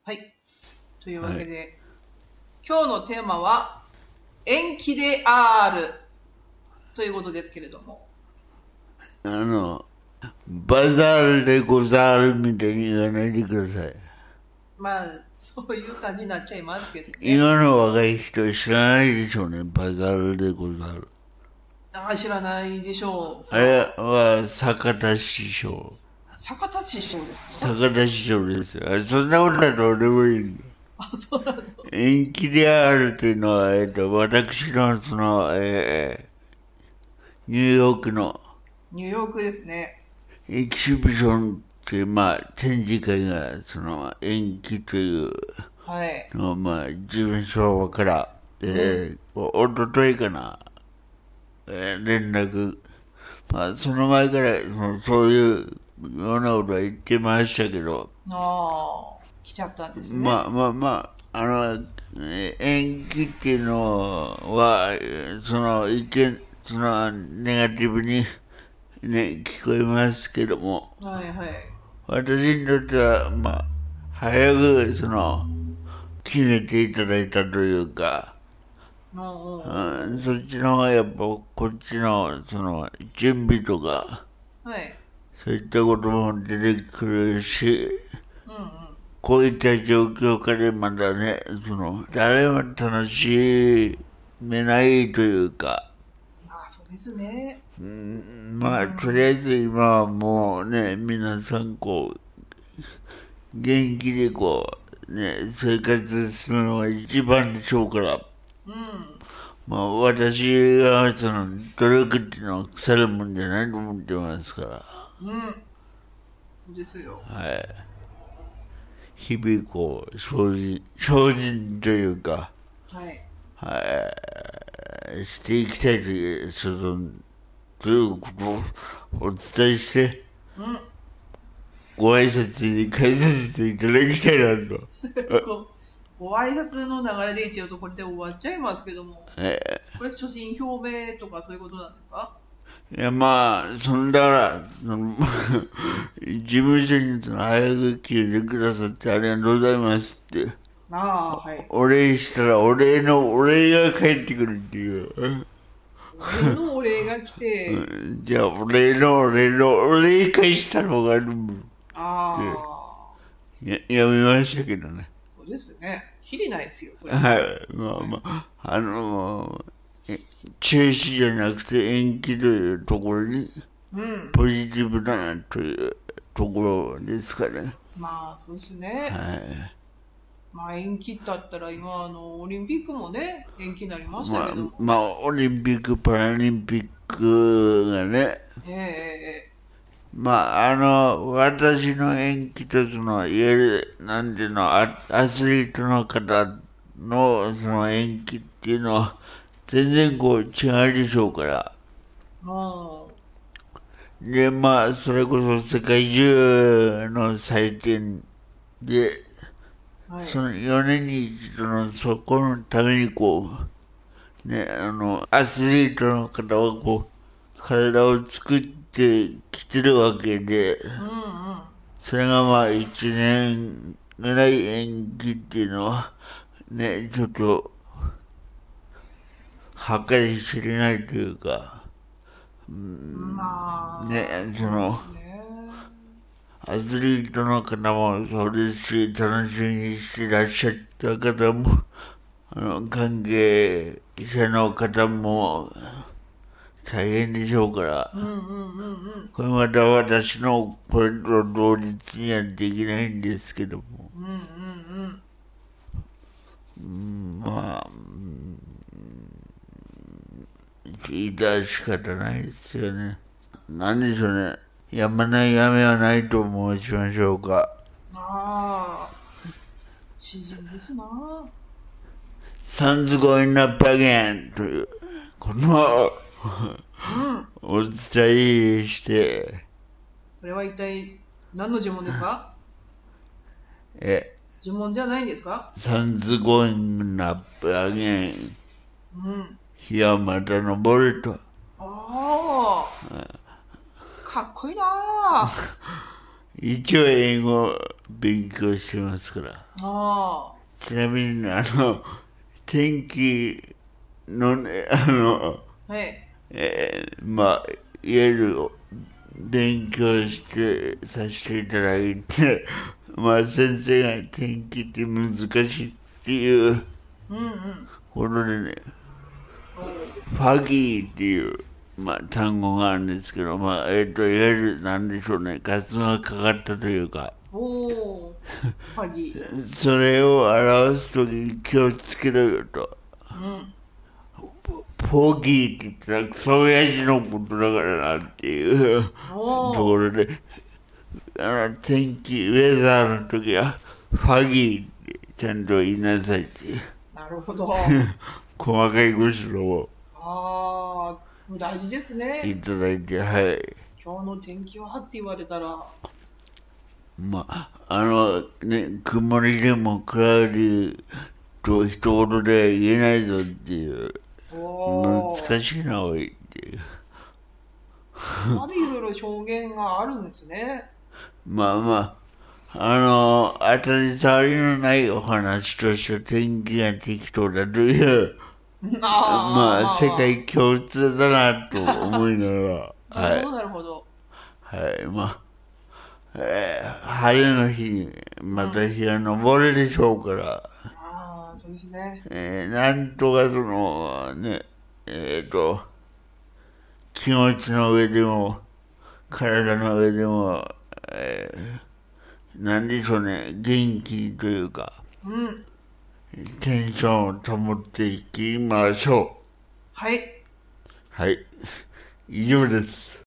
はい。というわけで、今日のテーマは、延期であるということですけれども。 バザールでござるみたいに言わないでください。 まあ、そういう感じになっちゃいますけどね。 今の若い人知らないでしょうね、バザールでござる。 知らないでしょう。 あれは坂田師匠。 坂田師匠ですか？坂田師匠ですよ。そんなことはどうでもいいんだ。 そうなの。 延期であるというのは、私のニューヨークのニューヨークですね。 エキシビションっていう、展示会が、延期というのを、事務所から、おとといかな、連絡、その前からそういうようなことは言ってましたけど、 来ちゃったんですね。 延期っていうのは、意見、ネガティブに、聞こえますけども、私にとっては、早く、決めていただいたというか、そっちの方がやっぱ、こっちの、準備とか、そういったことも出てくるし、こういった状況下でまだね、誰も楽しめないというか、 そうですね。 とりあえず今はもうね、皆さん元気で生活するのが一番でしょうから、私が努力っていうのは腐るもんじゃないと思ってますから。 そうですよ。 日々精進というか、していきたいということをお伝えして、ご挨拶に返させていただきたいなと。 ご挨拶の流れで一応とこれで終わっちゃいますけども、これ所信表明とかそういうことなんですか？ いや、だから、事務所に早く来てくださってありがとうございますって。お礼したら、お礼が返ってくるっていう。 お礼のお礼が来て。 じゃあ、お礼返したのがあるもん。やめましたけどね。 そうですね。きりないですよ。 中止じゃなくて延期というところに、ポジティブだなというところですかね。 そうですね。延期だったら今オリンピックもね、延期になりましたけど。 オリンピック、パラリンピックがね、私の延期といわゆる、アスリートの方の延期っていうのは、全然違うでしょうから。で、それこそ世界中の祭典で、その4年に一度のそこのためにアスリートの方は体を作ってきてるわけで、それが1年ぐらい延期っていうのは、ちょっと、計り知れないというか、アスリートの方もそうですし、楽しみにしてらっしゃった方も、関係者の方も大変でしょうから、これまた私の声と同日にはできないんですけども、聞いたら仕方ないですよね。なんでしょうね。やめはないと申しましょうか。 詩人ですな。 Sun's going up again という、このお伝えして。 それは一体何の呪文ですか？呪文じゃないんですか？ Sun's going up again。日はまた昇ると。 かっこいいな一応英語勉強してますから。ちなみに、天気のね、 はい。 まあ、いわゆる勉強してさせていただいて、まあ先生が天気って難しいっていうことでね、ファギーっていう、まあ単語があるんですけど、まあ、いわゆるなんでしょうね、ガツがかかったというか、 ファギー。 それを表すときに気をつけろよと。フォギーって言ったらクソ親父のことだからなっていうところで、天気、ウェザーの時は、ファギーってちゃんと言いなさいって。 なるほど。 細かいご指導を。 大事ですね。 いただいて、はい。 今日の天気はって言われたら。 まあ、ね、曇りでもクラウディと一言で言えないぞっていう。難しいな、おいっていう。 までいろいろ表現があるんですね。 まあ、当たり障りのないお話として天気が適当だという、まあ、世界共通だなと思いながら。 はい。なるほど。 はい、まあ、晴れの日にまた日が昇るでしょうから。 そうですね。 なんとかね、気持ちの上でも、体の上でも、なんでしょうね、元気というか、テンションを保っていきましょう。 はい。 はい。以上です。